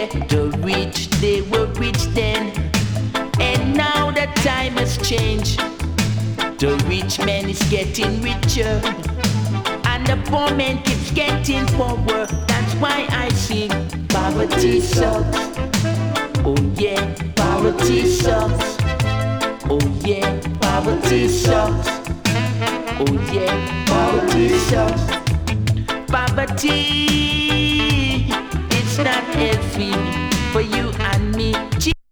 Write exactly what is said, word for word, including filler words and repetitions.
yeah, the rich, they were rich then. And now the time has changed. The rich man is getting richer, and the poor man keeps getting poorer. That's why I sing, poverty sucks. Oh yeah, poverty sucks. Oh yeah, poverty sucks. Oh yeah, poverty sucks. Poverty, it's not healthy for you and